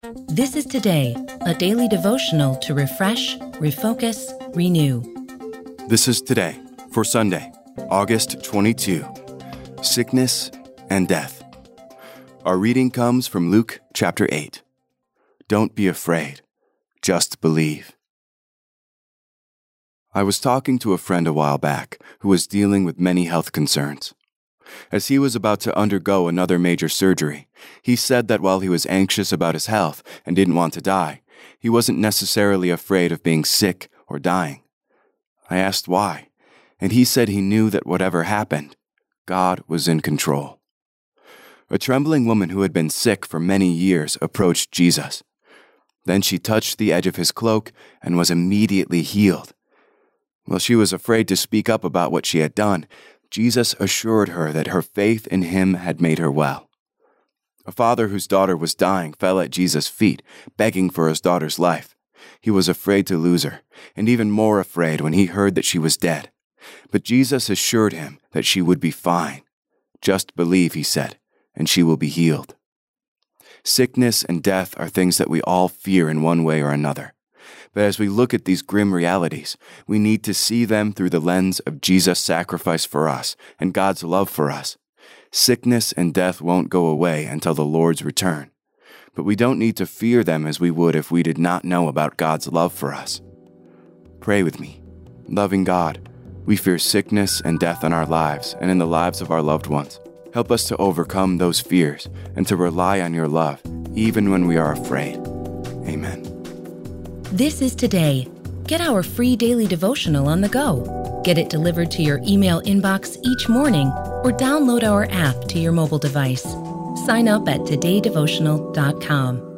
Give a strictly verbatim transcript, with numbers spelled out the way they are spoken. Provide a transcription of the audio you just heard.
This is Today, a daily devotional to refresh, refocus, renew. This is Today for Sunday, August twenty-second, Sickness and Death. Our reading comes from Luke chapter eight. Don't be afraid, just believe. I was talking to a friend a while back who was dealing with many health concerns. As he was about to undergo another major surgery, he said that while he was anxious about his health and didn't want to die, he wasn't necessarily afraid of being sick or dying. I asked why, and he said he knew that whatever happened, God was in control. A trembling woman who had been sick for many years approached Jesus. Then she touched the edge of his cloak and was immediately healed. While she was afraid to speak up about what she had done, Jesus assured her that her faith in him had made her well. A father whose daughter was dying fell at Jesus' feet, begging for his daughter's life. He was afraid to lose her, and even more afraid when he heard that she was dead. But Jesus assured him that she would be fine. Just believe, he said, and she will be healed. Sickness and death are things that we all fear in one way or another. But as we look at these grim realities, we need to see them through the lens of Jesus' sacrifice for us and God's love for us. Sickness and death won't go away until the Lord's return. But we don't need to fear them as we would if we did not know about God's love for us. Pray with me. Loving God, we fear sickness and death in our lives and in the lives of our loved ones. Help us to overcome those fears and to rely on your love, even when we are afraid. Amen. This is Today. Get our free daily devotional on the go. Get it delivered to your email inbox each morning or download our app to your mobile device. Sign up at today devotional dot com.